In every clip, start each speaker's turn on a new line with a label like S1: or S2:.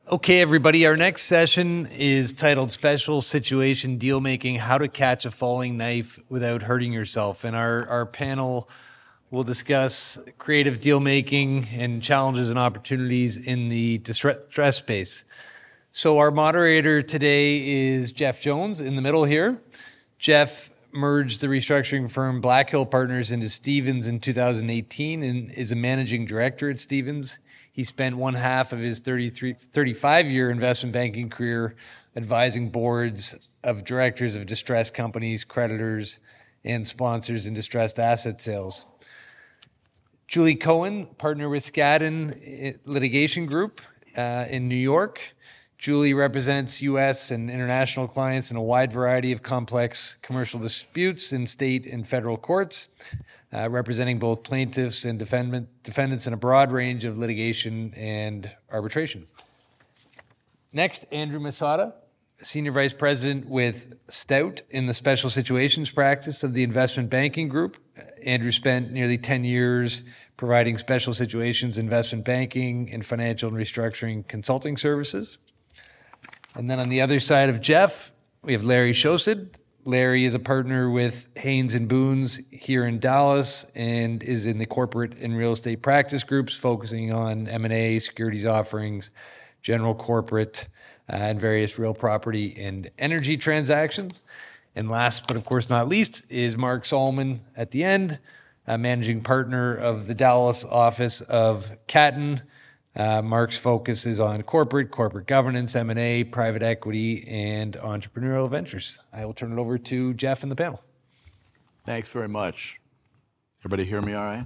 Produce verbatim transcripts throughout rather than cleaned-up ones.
S1: Okay, everybody, our next session is titled Special Situation Deal Making, How to Catch a Falling Knife Without Hurting Yourself. And our, our panel will discuss creative deal making and challenges and opportunities in the distress space. So our moderator today is Jeff Jones in the middle here. Jeff merged the restructuring firm Black Hill Partners into Stevens in two thousand eighteen and is a managing director at Stevens. He spent one half of his thirty-three, thirty-five-year investment banking career advising boards of directors of distressed companies, creditors, and sponsors in distressed asset sales. Julie Cohen, partner with Skadden Litigation Group uh, in New York. Julie represents U S and international clients in a wide variety of complex commercial disputes in state and federal courts, uh, representing both plaintiffs and defendant, defendants in a broad range of litigation and arbitration. Next, Andrew Masada, Senior Vice President with Stout in the Special Situations practice of the Investment Banking Group. Andrew spent nearly ten years providing special situations, investment banking, and financial and restructuring consulting services. And then on the other side of Jeff, we have Larry Shosid. Larry is a partner with Haynes and Boones here in Dallas and is in the corporate and real estate practice groups, focusing on M and A, securities offerings, general corporate, uh, and various real property and energy transactions. And last, but of course not least, is Mark Solomon at the end, a managing partner of the Dallas office of Catton. Uh, Mark's focus is on corporate, corporate governance, M and A, private equity, and entrepreneurial ventures. I will turn it over to Jeff and the panel.
S2: Thanks very much. Everybody hear me all right?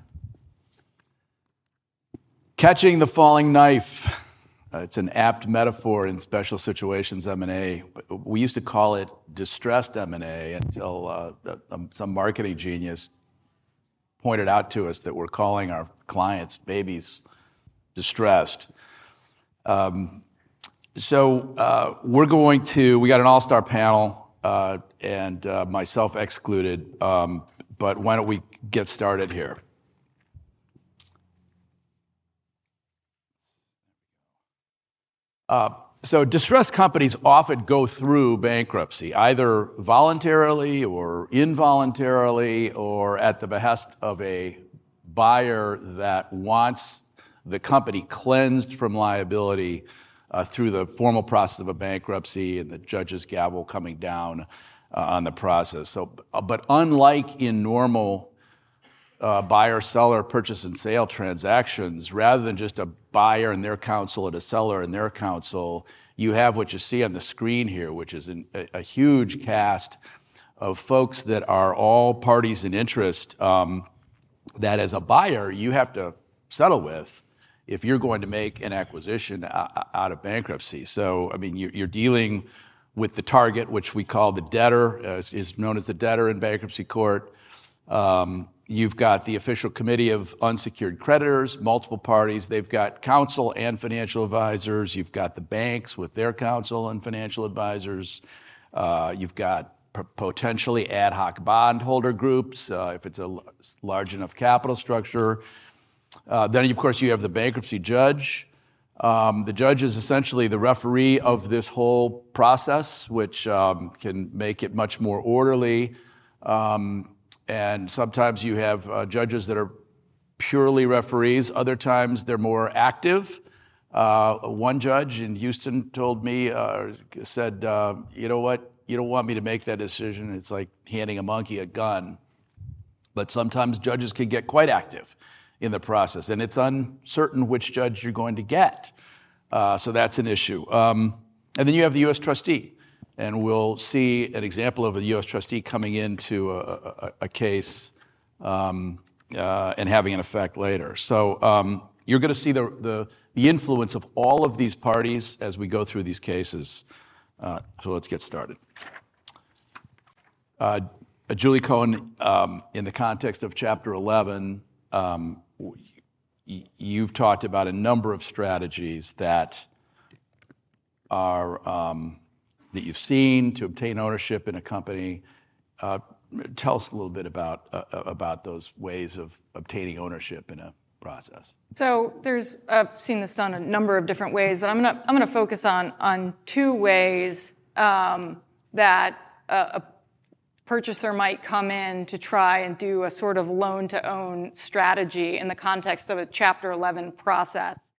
S2: Catching the falling knife. Uh, it's an apt metaphor in special situations M and A. We used to call it distressed M and A until uh, some marketing genius pointed out to us that we're calling our clients babies distressed. Um, so uh, we're going to, we got an all-star panel, uh, and uh, myself excluded, um, but why don't we get started here? Uh, so distressed companies often go through bankruptcy, either voluntarily or involuntarily or at the behest of a buyer that wants the company cleansed from liability uh, through the formal process of a bankruptcy and the judge's gavel coming down uh, on the process. So, uh, but unlike in normal uh, buyer-seller purchase and sale transactions, rather than just a buyer and their counsel and a seller and their counsel, you have what you see on the screen here, which is an, a, a huge cast of folks that are all parties in interest um, that as a buyer you have to settle with if you're going to make an acquisition out of bankruptcy. So, I mean, you're dealing with the target, which we call the debtor, is known as the debtor in bankruptcy court. Um, you've got the official committee of unsecured creditors, multiple parties. They've got counsel and financial advisors. You've got the banks with their counsel and financial advisors. Uh, you've got p- potentially ad hoc bondholder groups, uh, if it's a l- large enough capital structure. Uh, then, of course, you have the bankruptcy judge. Um, the judge is essentially the referee of this whole process, which um, can make it much more orderly. Um, and sometimes you have uh, judges that are purely referees. Other times they're more active. Uh, one judge in Houston told me, uh, said, uh, you know what, you don't want me to make that decision. It's like handing a monkey a gun. But sometimes judges can get quite active in the process, and it's uncertain which judge you're going to get. Uh, so that's an issue. Um, and then you have the U S trustee, and we'll see an example of a U S trustee coming into a, a, a case um, uh, and having an effect later. So um, you're going to see the, the, the influence of all of these parties as we go through these cases. Uh, so let's get started. Uh, Julie Cohen, um, in the context of Chapter eleven, um, you've talked about a number of strategies that are um, that you've seen to obtain ownership in a company. Uh, tell us a little bit about uh, about those ways of obtaining ownership in a process?
S3: So there's, I've seen this done a number of different ways, but I'm going to I'm going to focus on on two ways um, that a, a purchaser might come in to try and do a sort of loan-to-own strategy in the context of a Chapter eleven process.